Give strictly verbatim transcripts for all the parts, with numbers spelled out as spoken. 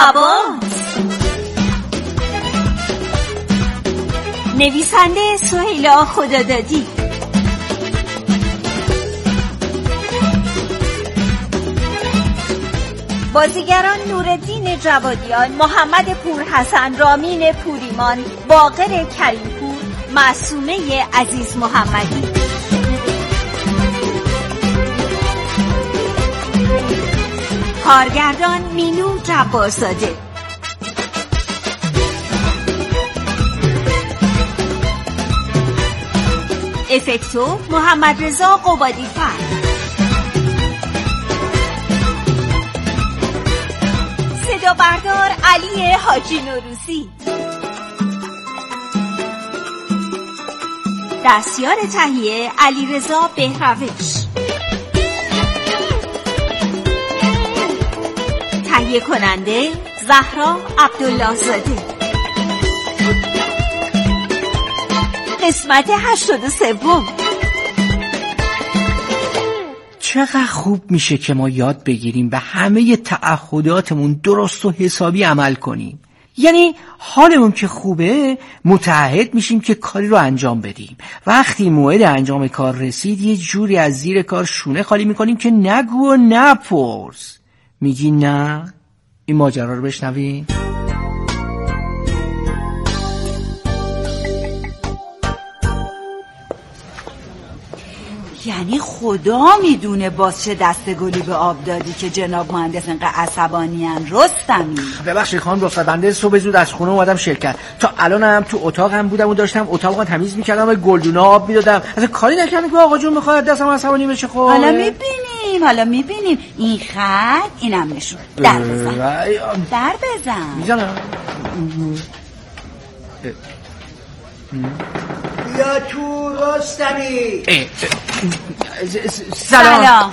عباس. نویسنده سهیلا خدادادی. بازیگران نورالدین جوادیان، محمد پورحسن، رامین پوریمان، باقر کریمپور، معصومه عزیز محمدی. کارگردان مینو جبارزاده. افکتور محمد رضا قبادی‌فر. صدا بردار علی حاجی نوروزی. دستیار تهیه علیرضا بهروش. تهیه کننده زهرا عبدالله زاده. قسمت هشتاد و سوم. چقدر خوب میشه که ما یاد بگیریم به همه تعهداتمون درست و حسابی عمل کنیم. یعنی حالمون که خوبه متعهد میشیم که کاری رو انجام بدیم. وقتی موعد انجام کار رسید یه جوری از زیر کار شونه خالی میکنیم که نگو و نپرس. میگی نه؟ این ماجرا رو بشنویم. یعنی خدا میدونه باز چه دسته گلی به آب دادی که جناب مهندس انقدر عصبانیان. رستمی ببخشید خانم رستم، بنده صبح زود از خونه اومدم شرکت، تا الانم تو اتاقم بودم و داشتم اتاقو تمیز میکردم و گلدونا آب میدادم. اصلا کاری نکردم که آقا جون میخواد دستم عصبانی بشه. خب حالا میبینیم حالا میبینیم این خط اینم نشون. در بزن در بزن میزنم. بیا تو رستمی. سلام.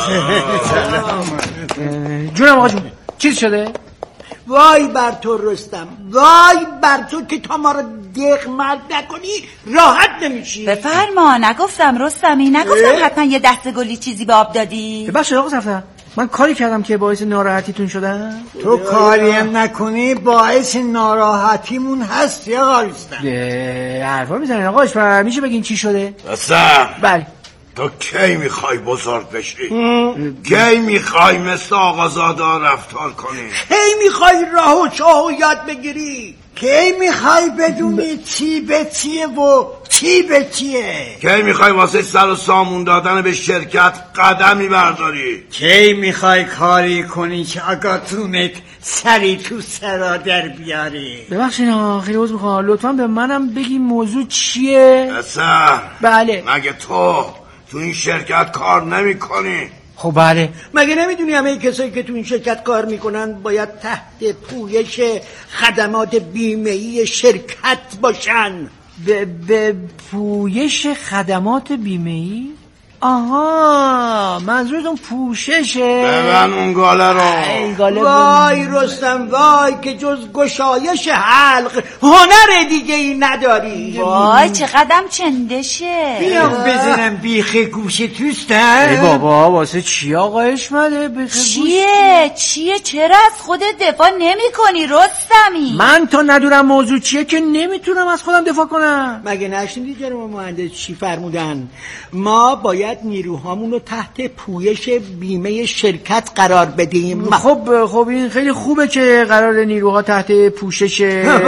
جونم آقا جون، چیز شده؟ وای بر تو رستم، وای بر تو که تا ما رو دق مرد نکنی راحت نمیشی. بفرما. نگفتم رستمی، نگفتم حتما یه دسته گلی چیزی به آب دادی؟ ببخشید آقا صفدر، من کاری کردم که باعث ناراحتیتون شدم؟ تو کاری هم نکنی باعث ناراحتیمون هستی آقا رستم. حرفا میزنین آقاش، میشه بگین چی شده؟ رستم بله. تو کی میخوای بزرگ بشی؟ کی میخوای مثل آقازاده رفتار کنی؟ کی میخوای راه و چاه و یاد بگیری؟ کی میخوای بدونی چی به چیه و چی به چیه؟ کی میخوای واسه سر و سامون دادن به شرکت قدمی برداری؟ کی میخوای کاری کنی که آگاتونت سری تو سرا در بیاری؟ ببخشید آقا، خیلی عذر میخوام، لطفا به منم بگی موضوع چیه؟ اصلا بله. مگه تو تو این شرکت کار نمی کنی؟ خب بله. مگه نمیدونی همه کسایی که تو این شرکت کار میکنن باید تحت پویش خدمات بیمه‌ای شرکت باشن؟ به به پویش خدمات بیمه‌ای؟ آها، منظورتون پوششه؟ ببن اون گاله رو. وای رستم وای که جز گشایش حلق هنر دیگه ای نداری. وای چه قدم چندشه. بیام بزنم بیخ گوش توستم. ای بابا واسه چی آقا اشمده بیخ گوش؟ چیه چیه چرا از خودت دفاع نمی کنی رستمی؟ من تا ندونم موضوع چیه که نمیتونم از خودم دفاع کنم. مگه نشنیدی جناب مهندس چی فرمودن؟ ما باید نیروهامون رو تحت پویش بیمه شرکت قرار بدیم. خب خب این خیلی خوبه که قرار نیروها تحت پوشش.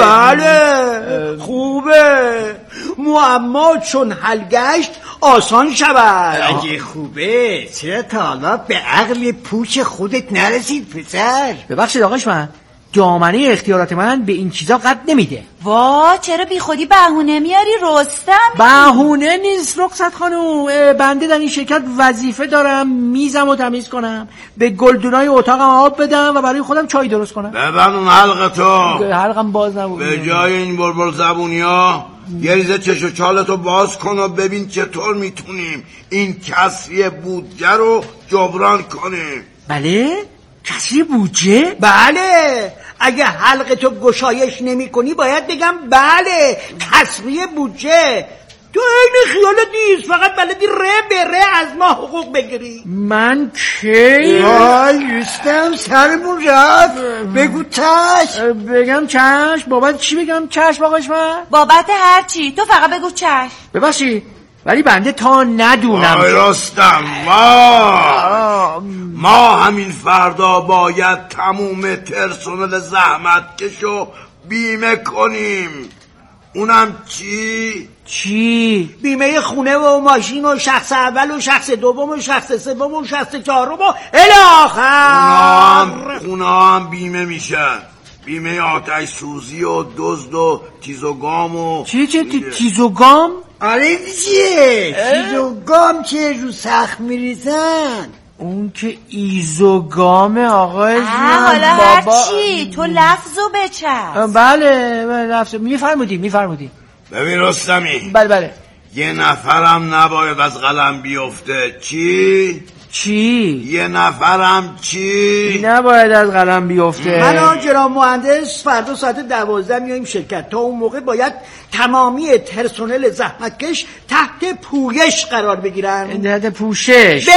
بله خوبه، معما چون حل گشت آسان شود. اگه خوبه چرا تا حالا به عقل پوچ خودت نرسید پسر؟ ببخشید آقاش، من دامنه اختیارات من به این چیزا قد نمیده. وا چرا بی خودی بهونه میاری رستم؟ بهونه نیست رخصت خانوم، بنده در این شرکت وظیفه دارم میزم و تمیز کنم، به گلدونای اتاقم آب بدم و برای خودم چای درست کنم. ببن اون حلقتو. حلقم باز نبود. به جای این بلبل زبونیا یه ریزه چش و چالتو باز کن و ببین چطور میتونیم این کسری بودجه رو جبران کنیم. بله؟ کسری بودجه؟ بله. اگه حلق تو گشایش نمی کنی باید بگم بله کسری بودجه. تو این خیالت نیست، فقط بلدی ره به ره از ما حقوق بگیری. من کی؟ وای رستم سرمون رفت. بگو چشم. بگم چشم؟ بابت چی بگم چشم آقاش من؟ بابت هر چی، تو فقط بگو چشم. ببخشی ولی بنده تا ندونم. وای رستم وای، ما همین فردا باید تموم پرسنل زحمتکشو بیمه کنیم. اونم چی؟ چی؟ بیمه خونه و ماشین و شخص اول و شخص دوم و شخص سوم و شخص چهارم و الی آخر. اونا هم بیمه میشن، بیمه آتش سوزی و دزد و تیز و گام و چی چه تیز و گام؟ آره چیه؟ تیز و گام چه رو سخت میریزن؟ اون که ایزوگامه آقای جون. حالا هر چی، تو لفظو بچست. بله لفظو میفرمودی میفرمودی. ببین رستمی، بله بله، یه نفرم نباید از قلم بیفته. چی؟ چی؟ یه نفرم چی؟ نباید از قلم بیفته. من و جناب مهندس فردا ساعت دوازده میایم شرکت. تا اون موقع باید تمامی پرسنل زحمتکش تحت پویش قرار بگیرن. تحت پوشش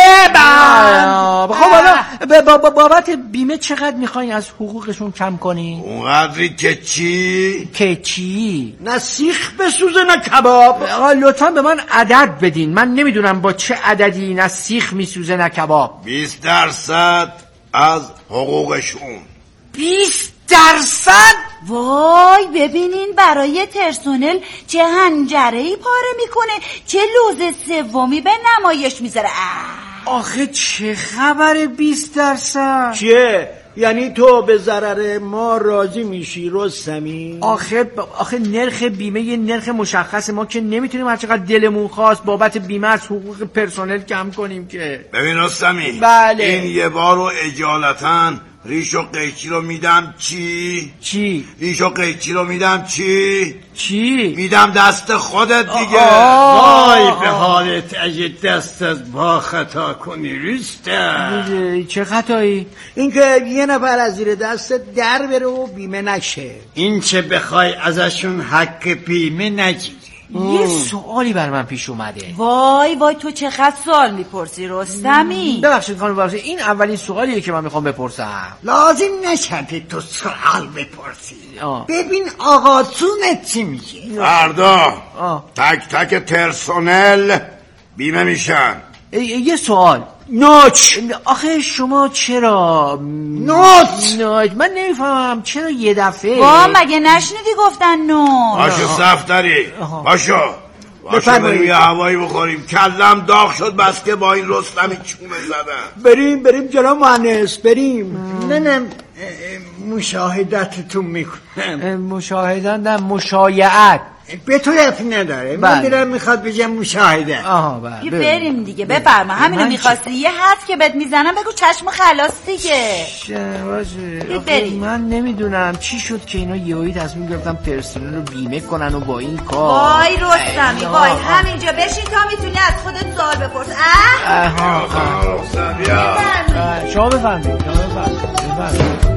ببند. خب حالا بابت بیمه چقدر میخواین از حقوقشون کم کنین؟ اونقدری که چی؟ که چی؟ نه سیخ بسوزه نه کباب. آقا لطفا به من عدد بدین، من نمیدونم با چه عددی نه سیخ میسوزه نه کباب. بیست درصد از حقوقشون. بیست درصد؟ وای ببینین برای پرسنل چه هنجره‌ای پاره میکنه، چه لوز سومی به نمایش میذاره. آخه چه خبره بیست درصد؟ چیه؟ یعنی تو به ضرر ما راضی میشی رستمی؟ آخه ب... آخه نرخ بیمه یه نرخ مشخص، ما که نمیتونیم هر چقدر دلمون خواست بابت بیمه از حقوق پرسنل کم کنیم که. ببین رستمی، بله. این یه بار رو اجالتاً ریش و قیچی رو میدم. چی؟ چی؟ ریش و قیچی رو میدم. چی؟ چی؟ میدم دست خودت دیگه. وای به حالت اگه دست از با خطا کنی رستم. چه خطایی؟ اینکه یه نفر از زیر دست در بره و بیمه نشه. این چه بخوای ازشون حق بیمه نگیری. یه سوالی بر من پیش اومده. وای وای تو چقدر سوال میپرسی رستمی؟ ببخشید خانم ببخشید، این اولین سوالیه که من میخوام بپرسم. لازم نشده تو سوال بپرسی. آه. ببین آقا جونت چی میگه. فردا آه. تک تک پرسنل بیمه میشن. یه سوال. نوچ. آخه شما چرا نوچ نوچ من نمیفهمم چرا یه دفعه. با مگه نشنیدی گفتن نو؟ باشو صفتری باشو باشو بریم یه هوایی بخوریم. کلم داغ شد بس که با این رستمی چومه زدن. بریم بریم جناب مهندس بریم. منم مشاهدتتون میکنم. مشاهدن نه مشایعت به تو رفتی نداره. من دارم میخواد بگم مشاهده. آها بله بریم دیگه بفرما. همینو میخواستی یه حرف که بهت میزنم بگو چشم خلاص دیگه. بریم. من نمیدونم چی شد که اینا یهویی تصمیم گرفتن پرسنل رو بیمه کنن و با این کار. وای رستمی وای همینجا بشین تا میتونی از خودت سوال بپرس. اه شما بفرمایید شما بفرمایید.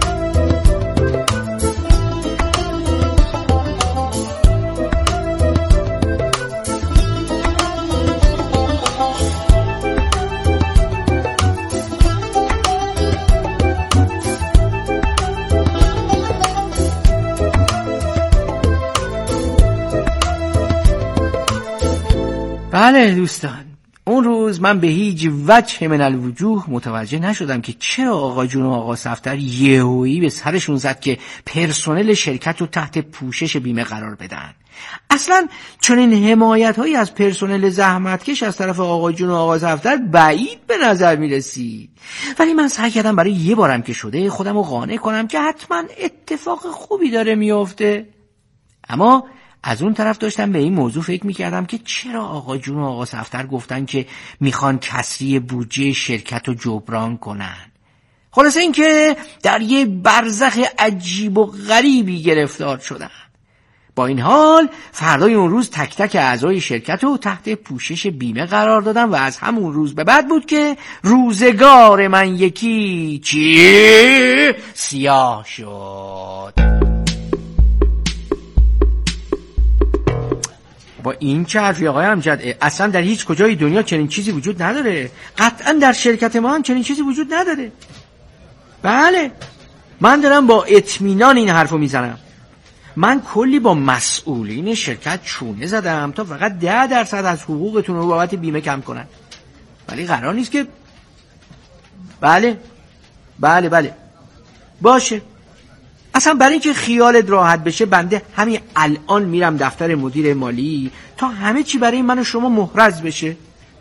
بله دوستان، اون روز من به هیچ وجه من الوجوه متوجه نشدم که چرا آقا جون و آقا صفتر یهویی به سرشون زد که پرسنل شرکت رو تحت پوشش بیمه قرار بدن. اصلا چنین حمایت هایی از پرسنل زحمتکش از طرف آقا جون و آقا صفتر بعید به نظر میرسی، ولی من سعی کردم برای یه بارم که شده خودم رو قانع کنم که حتما اتفاق خوبی داره میفته. اما از اون طرف داشتم به این موضوع فکر میکردم که چرا آقا جون و آقا صفتر گفتن که میخوان کسری بودجه شرکت رو جبران کنن. خلاصه این که در یه برزخ عجیب و غریبی گرفتار شدن. با این حال فردای اون روز تک تک اعضای شرکت رو تحت پوشش بیمه قرار دادم و از همون روز به بعد بود که روزگار من یکی چی سیاه شد. با این چه حرفی آقای امجد؟ اصلا در هیچ کجای دنیا چنین چیزی وجود نداره. قطعا در شرکت ما هم چنین چیزی وجود نداره. بله من دارم با اطمینان این حرفو میزنم. من کلی با مسئولین شرکت چونه زدم تا فقط ده درصد از حقوقتون رو بابت بیمه کم کنن، ولی قرار نیست که. بله بله بله باشه. اصلا برای اینکه خیالت راحت بشه بنده همین الان میرم دفتر مدیر مالی تا همه چی برای من و شما محرز بشه.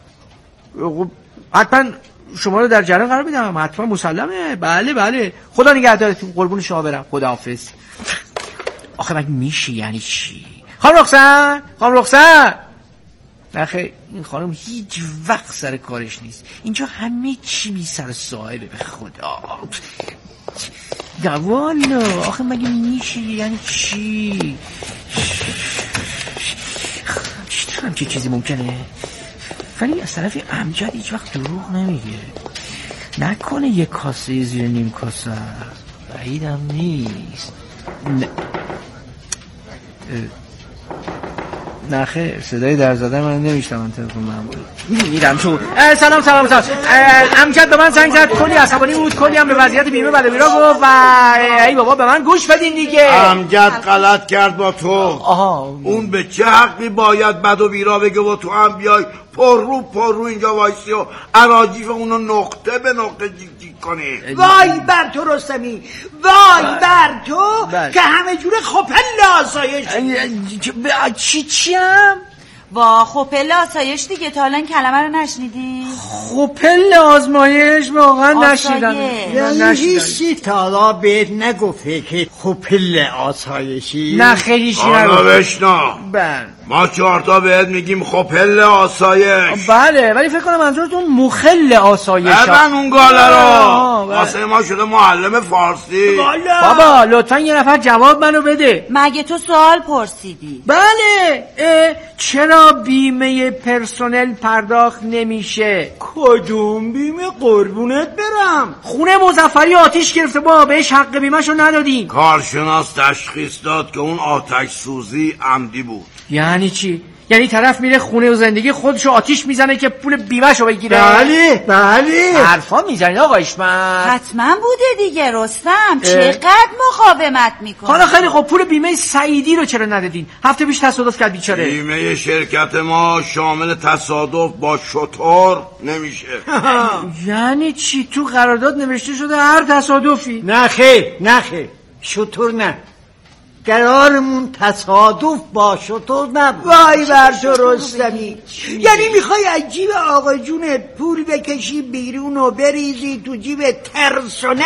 حتما شما رو در جریان قرار میدم، حتما مسلمه. بله بله خدا نگهدارتون، قربون شما برم، خداحافظ. آخه مگه میشه یعنی چی؟ خانم رخصت، خانم رخصت. نخیر این خانم هیچ وقت سر کارش نیست. اینجا همه چی بی سر صاحبه. به خدا والا آخه مگه میشه یعنی چی؟ چطور هم که چیزی ممکنه؟ ولی از طرف امجد هیچ وقت دروغ نمیگه. نکنه یک کاسه زیر نیم کاسه، بعیدم نیست. نه نه خیر صدای در زده من نمیشتم. تلفن من بود میرم تو. سلام سلام سلام. امجد به من زنگ زد، کلی عصبانی بود، کلی هم به وضعیت بیمه بله بیرا گفت و ای بابا به من گوش بدین دیگه. امجد غلط کرد با تو. آها اون به چه حقی باید بد و بیرا بگه و تو هم بیای پر رو پر رو اینجا وایسی و اراجیف اونو نقطه به نقطه جیک جیک کنی؟ وای بر تو رستمی، وای بر تو که همه جور خپل آسایش. چی چیم؟ وا خپل آسایش دیگه. تا الان کلمه رو نشنیدی؟ خپل آزمایش واقعا نشیدم. یعنی هیچی تا حالا بهت نگفته که خپل آسایشی؟ نه خیلی چی نگفته. بشنا بله ما چهارتا بهت میگیم خپل آسایش. بله ولی فکر کنم منظورتون مخل آسایش. ببن اون گاله رو. واسه ما شده معلم فارسی. بابا لطفا یه نفر جواب منو بده. مگه تو سوال پرسیدی؟ بله چرا بیمه پرسنل پرداخت نمیشه؟ کدوم بیمه قربونت برم؟ خونه مظفری آتیش گرفته با بهش حق بیمهشو ندادین. کارشناس تشخیص داد که اون آتش سوزی عمدی بود. یعنی چی؟ یعنی طرف میره خونه و زندگی خودشو آتیش میزنه که پول بیمهشو بگیره؟ بله بله حرفا میزنید آقا اشمت. حتما بوده دیگه رستم. چقدر مقاومت میکنه. حالا خیلی خب پول بیمه سعیدی رو چرا ندادین؟ هفته پیش تصادف کرد بیچاره. بیمه شرکت ما شامل تصادف با شتر نمیشه. یعنی چی؟ تو قرارداد نوشته شده هر تصادفی؟ نه خیر نه خیر شتر نه، قرارمون تصادف با شتر نبود. وای بر تو رستمی، یعنی میخوای از جیب آقا جونت پول بکشی بیرون و بریزی تو جیب پرسنل؟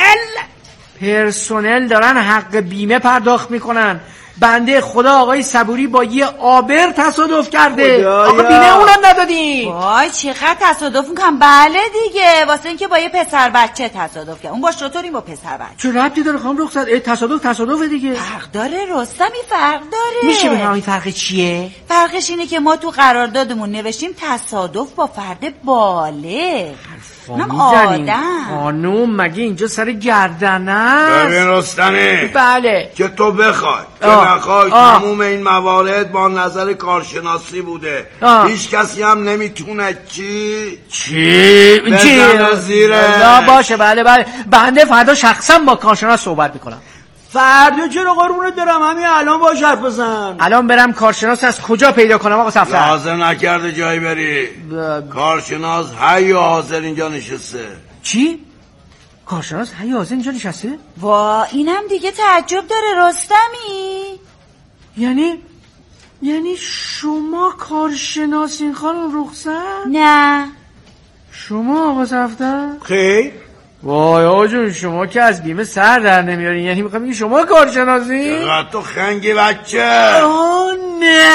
پرسنل دارن حق بیمه پرداخت میکنن. بنده خدا آقای صبوری با یه آبر تصادف کرده، آقا بیمه اونم ندادین. وای چقدر تصادف میکنم. بله دیگه واسه اینکه با یه پسر بچه تصادف کرد، اون با شطور این با پسر بچه. چه ربطی داره خانم رخصت؟ تصادف تصادف دیگه. فرق داره رستمی، فرق داره. میشه بفهمم این فرق چیه؟ فرقش اینه که ما تو قراردادمون نوشتیم تصادف با فرد بالغ، اونم آدم. خانوم مگه اینجا سر گردن است؟ ببین رستمی، بله که تو بخوای که نخوای تموم این موارد با نظر کارشناسی بوده. آه. هیچ کسی هم نمیتونه چی چی بزنه زیره. باشه بله بله بنده فردا شخصا با کارشناس صحبت میکنم. فردا چرا قربونت دارم؟ همین الان باش حرف بزن. الان برم کارشناس از کجا پیدا کنم آقا صفر؟ لازم نکرده جایی بری. ب... کارشناس حی حاضر اینجا نشسته. چی؟ کارشناس حی حاضر اینجا نشسته؟ وا اینم دیگه تعجب داره رستمی. یعنی یعنی شما کارشناسین خانم رخصت؟ نه شما آقا صفر؟ خیر. وای آقا جون شما که از بیمه سر در نمیارین، یعنی میخوام بگی شما کارشناسین؟ چقدر تو خنگی بچه. آه نه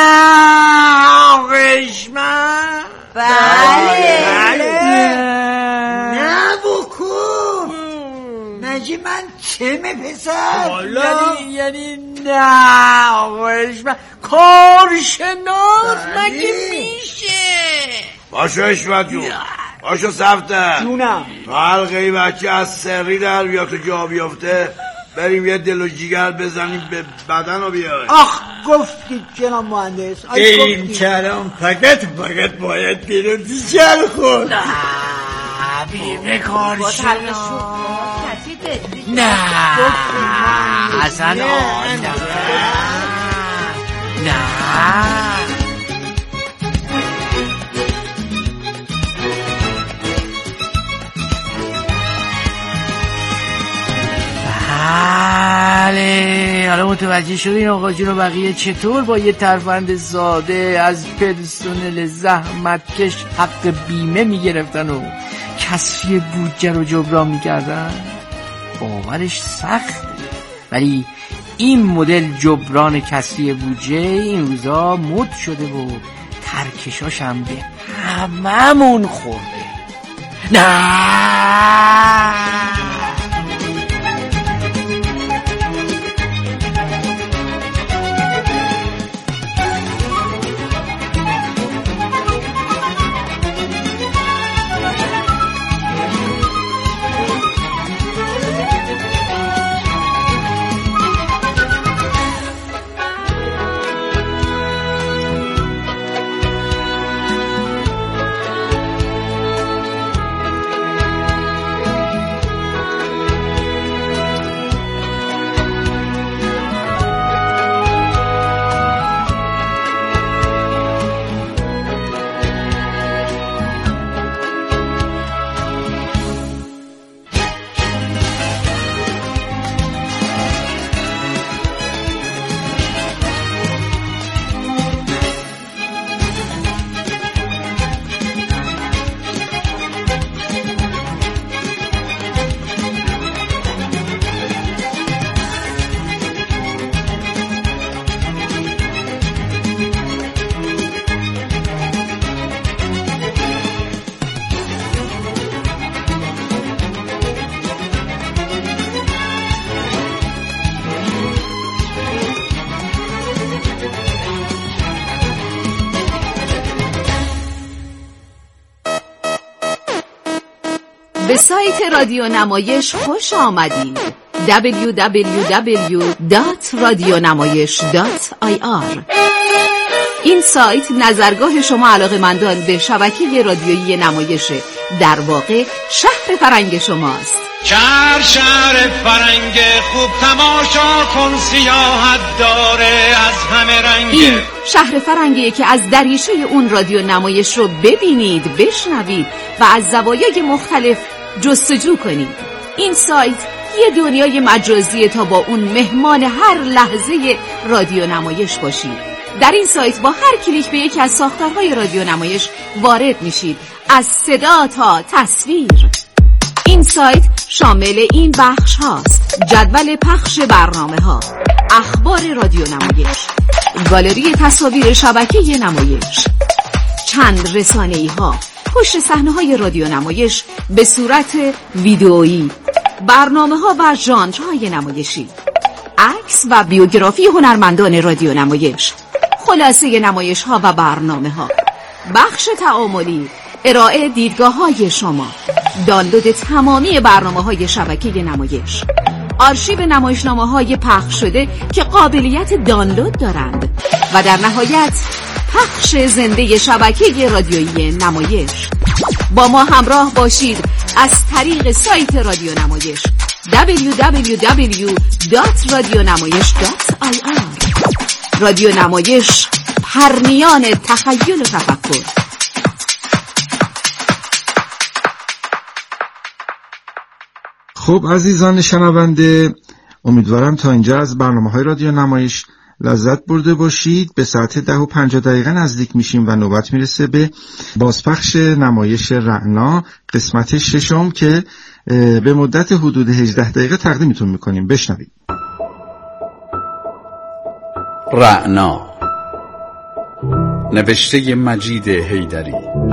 قشمن. بله بله نه بکن نجی من چمه پسر. یعنی یعنی نه قشمن کارشناس مگه میشه؟ باشو اشمت جون باشو صفته جونم. حلقه ای بچه از سری در بیا تو جا بیافته بریم یه دل و جیگر بزنیم به بدن رو بیای. آخ گفتید جناب مهندس. این کلام فقط فقط باید بیرون دیگر خود. نه بیمه کار شد. نه اصلا آن نه نه بله حالا متوجه شدین آقا جون و بقیه چطور با یه ترفند ساده از پرسنل زحمتکش حق بیمه میگرفتن و کسری بودجه رو جبران میکردن. باورش سخته ولی این مدل جبران کسری بودجه این روزا مد شده و ترکشاش هم به هممون خورده. نه به سایت رادیو نمایش خوش آمدید. دبلیو دبلیو دبلیو دات رادیونمایش دات آی آر. این سایت نظرگاه شما علاقه‌مندان به شبکه رادیویی نمایش، در واقع شهر فرنگ شماست. شهر شهر فرنگ خوب تماشا کن، سیاحت داره از همه رنگ. این شهر فرنگیه که از دریچه اون رادیو نمایش رو ببینید، بشنوید و از زوایای مختلف جستجو کنید. این سایت یه دنیای مجازیه تا با اون مهمان هر لحظه رادیو نمایش باشید. در این سایت با هر کلیک به یکی از ساختارهای رادیو نمایش وارد میشید، از صدا تا تصویر. این سایت شامل این بخش هاست: جدول پخش برنامه ها، اخبار رادیو نمایش، گالری تصاویر شبکه نمایش، چند رسانه‌ای ها، پشت صحنه های رادیو نمایش به صورت ویدئویی، برنامه ها و ژانرهای نمایشی، عکس و بیوگرافی هنرمندان رادیو نمایش، خلاصه نمایش ها و برنامه ها، بخش تعاملی، ارائه دیدگاه های شما، دانلود تمامی برنامه های شبکه نمایش، آرشیو نمایشنامه های پخش شده که قابلیت دانلود دارند و در نهایت پخش زنده شبکه رادیویی نمایش. با ما همراه باشید از طریق سایت رادیو نمایش دبلیو دبلیو دبلیو دات رادیونمایش دات آی آر. رادیو نمایش، پرنیان تخیل و تفکر. خب عزیزان شنونده، امیدوارم تا اینجا از برنامه‌های رادیو نمایش لذت برده باشید. به ساعت ده و پنجاه دقیقه نزدیک میشیم و نوبت میرسه به بازپخش نمایش رعنا قسمت ششم که به مدت حدود هجده دقیقه تقدیمتون میکنیم. بشنوید. رعنا، نوشته مجید حیدری.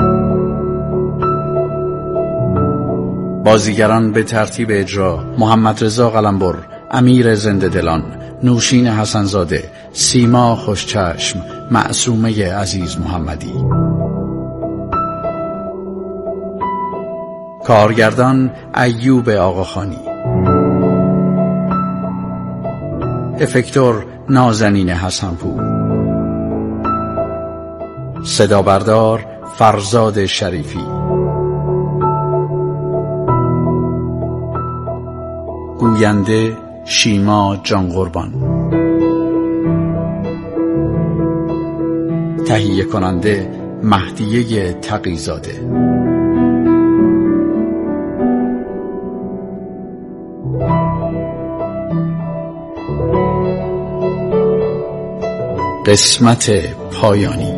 بازیگران به ترتیب اجرا: محمد رضا قلمبر، امیر زنده دلان، نوشین حسنزاده، سیما خوشچشم، معصومه عزیز محمدی. کارگردان ایوب آقاخانی. افکتور نازنین حسنپور، صدا بردار فرزاد شریفی، گوینده شیما جان قربان، تهیه کننده مهدیه تقی‌زاده. قسمت پایانی.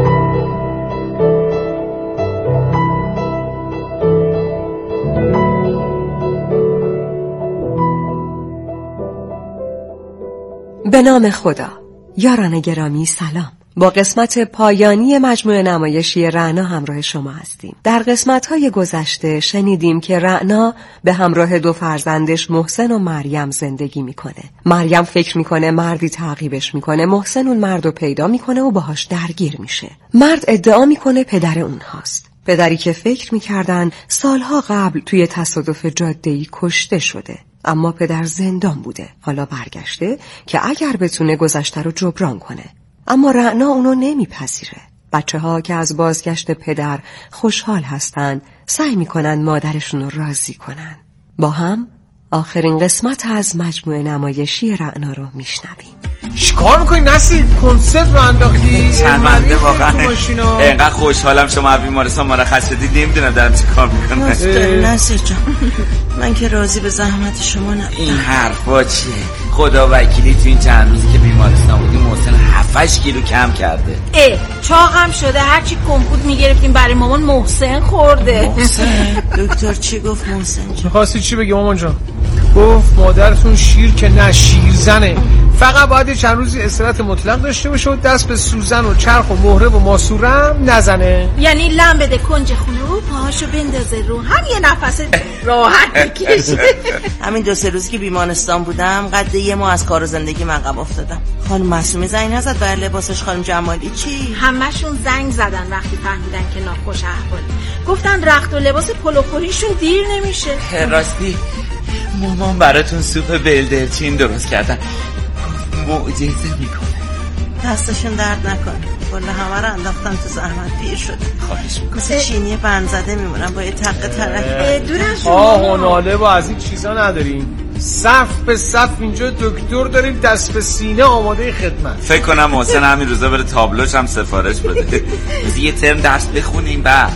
به نام خدا. یاران گرامی سلام. با قسمت پایانی مجموعه نمایشی رعنا همراه شما هستیم. در قسمت‌های گذشته شنیدیم که رعنا به همراه دو فرزندش محسن و مریم زندگی میکنه. مریم فکر میکنه مردی تعقیبش میکنه، محسن اون مردو پیدا میکنه و باهاش درگیر میشه. مرد ادعا میکنه پدر اونهاست. پدری که فکر میکردن سالها قبل توی تصادف جاده‌ای کشته شده. اما پدر زندان بوده. حالا برگشته که اگر بتونه گذشته رو جبران کنه. اما رعنا اونو نمیپذیره. بچه ها که از بازگشت پدر خوشحال هستن سعی میکنن مادرشون رو راضی کنن. با هم آخرین قسمت از مجموعه نمایشی رعنا رو میشنویم. چیکار میکنی نصیر؟ کنسرت رو انداختی؟ شرمنده واقعا. اینقدر خوشحالم شما از بیمارستان مرخص شدید، نمیدونم دارم چی کار میکنم. نصیر جان من که راضی به زحمت شما نبودم. این حرفا چیه؟ خدا وکیلی تو این چند روزی که بیمارستان بودیم محسن هفت کیلو کم کرده. اه چاقم شده، هرچی کمپوت میگرفتیم برای مامان محسن خورده. محسن؟ دکتر چی گفت محسن جان؟ میخواستی چی بگی مامان جان؟ گفت مادرتون شیر که نه شیر زنه، فقط باید چند روزی استراحت مطلق داشته باشه و دست به سوزن و چرخ و مهره و ماسورم نزنه. یعنی لم بده کنج خونه و پاهاشو بندازه رو هم یه نفس راحت بکشه. همین دو سه روزی که بیمارستان بودم قد یه ماه از کار و زندگی من عقب افتادم. خانم معصومه زنگ نزد برای لباسش؟ خانم جمالی چی؟ همشون زنگ زدن وقتی فهمیدن که ناخوش احوالی. گفتن رخت و لباس پلوخوریشون دیر نمیشه. راستی مامان براتون سوپ بلدرچین درست کردن، معجزه میکنه. دستشون درد نکنه، کلا همه رو انداختن تو زحمت، پیر شده. خواهش میکنم. مثل چینی بند زده میمونم با یه تقه ترک. دور از شما آه و ناله با از این چیزا نداریم. صف به صف اینجا دکتر داریم دست به سینه آماده خدمت. فکر کنم محسن همین روزا بره تابلوش هم سفارش بده. یه ترم درس بخونیم بعد.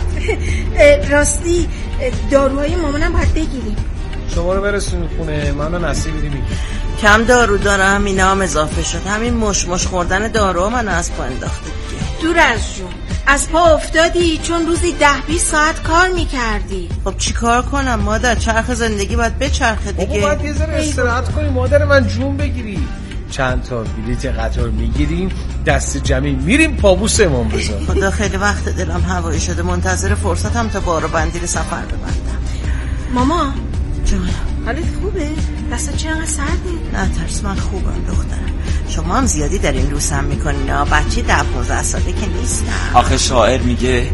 راستی داروهای مامانم باید بگیریم. شما رو برسونید خونه، من و نصیر میریم. کم دارو دارم، اینا هم اضافه شد. همین مش مش خوردن دارو من از پا انداخته دیگه. دور از جون، از پا افتادی چون روزی ده بیست ساعت کار میکردی. خب چی کار کنم مادر؟ چرخ زندگی باید بچرخه دیگه. بابا باید یه ذره استراحت کنی مادر من، جون بگیری. چند تا بلیت قطار میگیریم دست جمعی میریم پابوس امام رضا. خدا خیلی وقت دلم هوایی شده، منتظر فرصتم تا بارو بندی رو سفر ببندم. ماما جان حالت خوبه؟ دستت چه انقدر سرده؟ نه ترس، من خوبم دخترم. شما هم زیادی دارین لوسم میکنین. بچه ده پونزده ساله که نیستم. آخه شاعر میگه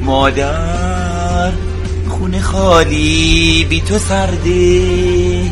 مادر خونه خالی بی تو سرده.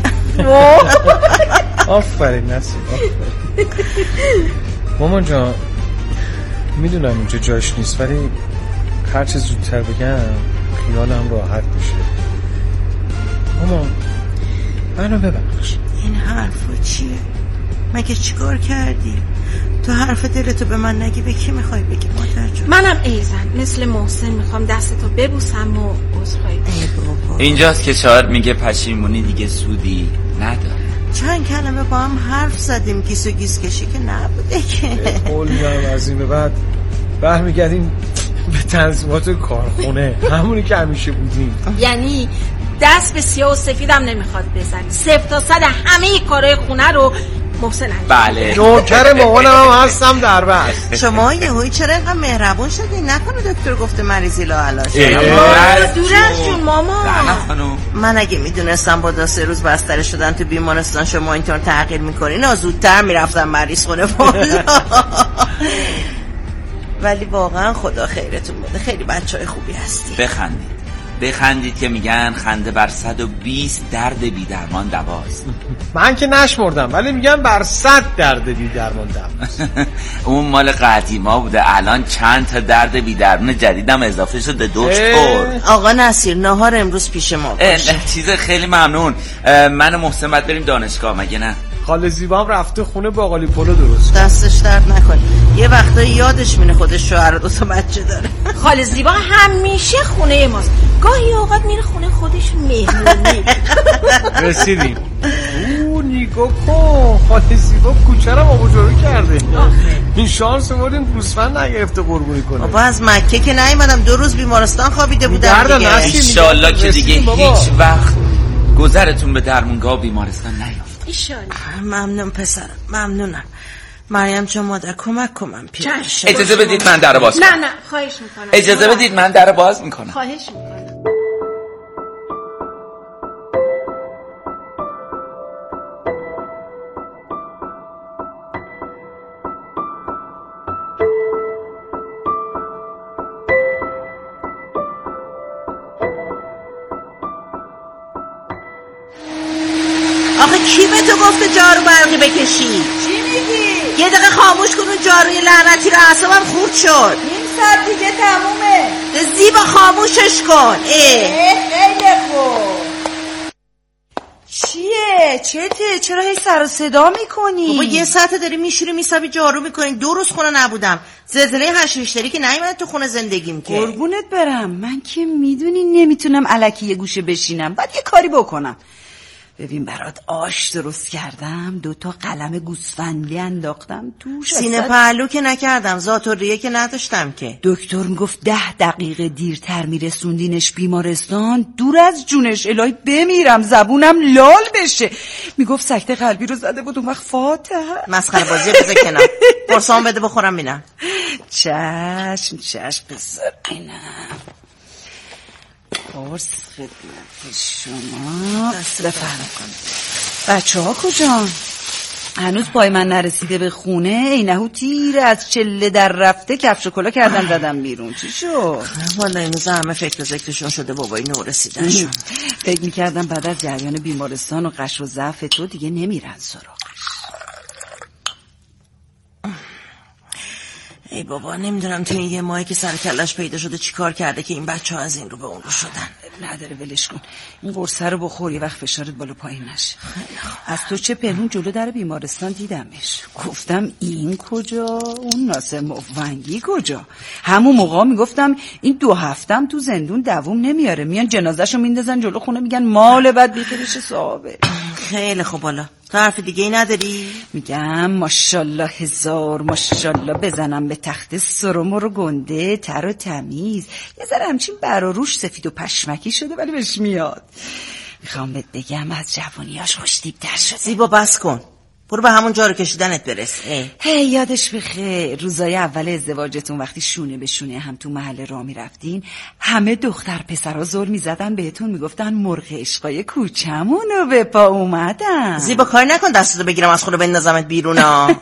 آفرین نصیر، آفرین. مامان جان میدونم اینجا جاش نیست، ولی هرچه زودتر بگم خیالم راحت میشه. مامان منو ببخش. این حرفو چیه؟ مگه چیکار کردی؟ تو حرف دلتو به من نگی به کی میخوای بگی مادر جون؟ منم ایزن مثل محسن میخوام دستتو ببوسم و عذرخواهی کنم. اینجاست که شاعر میگه پشیمونی دیگه سودی نداره. چند کلمه با هم حرف زدیم، گیس و گیس کشی که نبوده که. قول میدم از این به بعد برمیگردیم به تنظیمات کارخونه، همونی که همیشه بودیم. یعنی دست به سیاه و سفیدم نمیخواد بزنی، صفر تا صد همه کارهای خونه رو محسن انجام. بله نوکر مامانم هم هستم در بست. شما یهویی چرا اینقدر مهربون شدین؟ نکنه دکتر گفته مریضی لاعلاج. دور از جون ماما. من اگه میدونستم با دو سه روز بستر شدن تو بیمارستان شما اینطور تغییر میکنین، نه زودتر میرفتم مریض خونه والا. ولی واقعا خدا خیرتون بده، خیلی بچهای خوبی هستی. بخندید. بخندید که میگن خنده بر صد و بیست درد بی درمان دواست. من که نشمردم ولی میگم بر صد درد بی درمان دواست. اون مال قدیما بوده، الان چند تا درد بی درمان جدیدم اضافه شده دکتر. آقا نصیر ناهار امروز پیش ما باشه. چیز خیلی ممنون. من و محسن باید بریم دانشگاه مگه نه؟ خاله زیبا هم رفته خونه باقالی پلو درست. دستش درد نکن. یه وقتایی یادش میره خودش شوهر و دو تا بچه داره. خاله زیبا همیشه خونه ماست. گاهی اوقات میره خونه خودش مهمونی. رسیدیم. او نیگو کن خاله زیبا کوچرم آبوجورو کرده. این شانس بردیم گوسفند نگرفته قربونی کنه. بابا از مکه که نیومدم، دو روز بیمارستان خوابیده بودم دیگه. انشالله که دیگه هیچ وقت گذرتون به درمونگاه بیمارستان نیافت. ممنون پسرم، ممنونم. مریم چون مادر کمک کنم پیش. اجازه بدید من در باز کنم. نه نه خواهش میکنم. اجازه بدید من در باز میکنم. خواهش میکنم. آخه کی به تو گفته جارو برقی بکشی؟ چی میگی؟ یه دقیقه خاموش کن اون جاروی لعنتی رو، اعصابم خورد شد. نیم ساعت دیگه تمومه. زیبا خاموشش کن. اه خیلی خوب. چیه؟ چته؟ چرا هی سر و صدا میکنی؟ بابا یه ساعته داری میشوری میسابی جارو میکنی. دو روز خونه نبودم. زلزله هشت ریشتری که نیومد تو خونه زندگیم که. قربونت برم، من که میدونی نمیتونم الکی یه گوشه بشینم، بعد یه کاری بکنم. ببین برات آش درست کردم، دوتا قلم گوسفندی انداختم توش. سینه پهلو که نکردم، ذات‌الریه که نداشتم که. دکتر میگفت ده دقیقه دیرتر میرسوندینش بیمارستان دور از جونش، الهی بمیرم زبونم لال بشه. میگفت سکته قلبی رو زده بود اون وقت فاتحه. مسخره بازی بذار کنار. قرصام بده بخورم بینم. چشم چشم بذار اینم قرص خدمت شما. بفرم کن. بچه ها کجا؟ هنوز پای من نرسیده به خونه. اینهو تیر از چله در رفته کفش و کلا کردن زدم بیرون. چی شد؟ والا اینوز همه فکر و ذکرشون شده بابای نو رسیدنشون. فکر میکردم بعد از جریان بیمارستان و قش و ضعف تو دیگه نمیرن سراغش. ای بابا نمیدونم تو این یه ماهی که سر کلش پیدا شده چی کار کرده که این بچه ها از این رو به اون رو شدن. نداره ولش کن. این قرصه رو بخور یه وقت فشارت بالا پایین نشه. از تو چه پنهون جلو در بیمارستان دیدمش، گفتم این کجا اون ناصر مفنگی کجا. همون موقع میگفتم این دو هفتم تو زندون دووم نمیاره، میان جنازهشو میندازن جلو خونه میگن مال بعد بیخیرش صاحبه. خیلی خوب. بالا تو حرف دیگه ای نداری؟ میگم ماشالله هزار ماشالله بزنم به تخت سرم رو گنده تر و تمیز. یه ذره همچین بر و روش سفید و پشمکی شده ولی بهش میاد. میخوام بهت بگم از جوانیاش خوش‌تیپ‌تر شده. زیبا بس کن، برو به همون جارو کشیدنت برس. هی یادش بخیر روزای اول ازدواجتون وقتی شونه به شونه هم تو محل راه میرفتین، همه دختر پسرا زل میزدن بهتون، میگفتن مرغ عشقای کوچمونو به پا اومدن. زیبا کاری نکن دستتو بگیرم از خونه بندازمت بیرونا.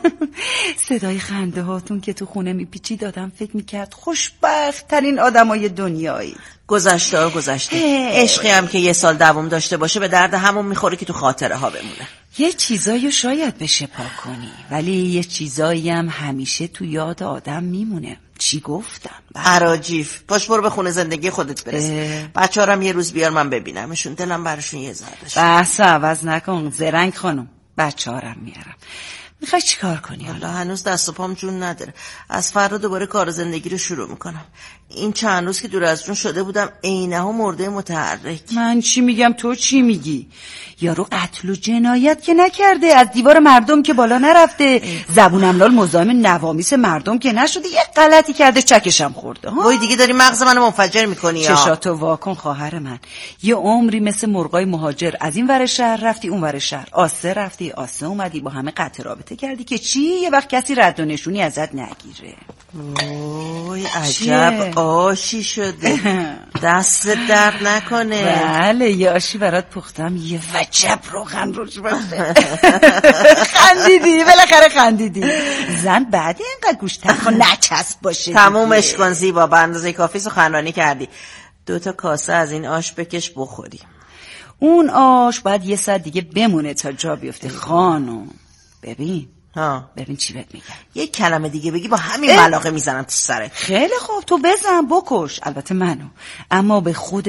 صدای خنده هاتون که تو خونه میپیچید آدم فکر میکرد خوشبخت ترین آدمای دنیایی. گذشته ها گذشته. عشقی هم که یه سال دوام داشته باشه به درد همون میخوره که تو خاطره ها بمونه. یه چیزایو شاید بشه پاک کنی ولی یه چیزایی هم همیشه تو یاد آدم میمونه. چی گفتم؟ عراجیف. پاش برو به خونه زندگی خودت برس. بچه ها هم یه روز بیار من ببینمشون، دلم براشون یه ذره بشه. بحث عوض نکن زرنگ خانم، بچه ها هم میارم. میخوای چی کار کنی؟ حالا هنوز دست و پام جون نداره. از فردا دوباره کار زندگی رو شروع میکنم. این چند روز که دور از جون شده بودم عینه‌ها مرده متحرک. من چی میگم تو چی میگی؟ یارو قتل و جنایت که نکرده، از دیوار مردم که بالا نرفته، زبون املال مزاحم نوامیس مردم که نشده، یه غلطی کرده چکشم خورده. وای دیگه داری مغز منو منفجر میکنی. چشاتو واکن خواهر من. یه عمری مثل مرغای مهاجر از این ور شهر رفتی اون ور شهر، آسه رفتی آسه اومدی، با همه قطع رابطه کردی که چی یه وقت کسی رد و نشونی ازت نگیره. وای عجب آشی شده. دست درد نکنه. بله یه آشی برات پختم، یه وجب روغن روش باشه. خندیدی بالاخره خندیدی. زن بعد اینقدر گوشت تخا نچسب باشه. تمومش کن زیبا، به اندازه کافی سخنرانی کردی. دو تا کاسه از این آش بکش بخوریم. اون آش باید یه ساعت دیگه بمونه تا جا بیفته خانم. ببین ها ببین چی بهت میگم. یه کلمه دیگه بگی با همین ملاقه میزنم تو سرت. خیلی خوب تو بزن بکش، البته منو، اما به خود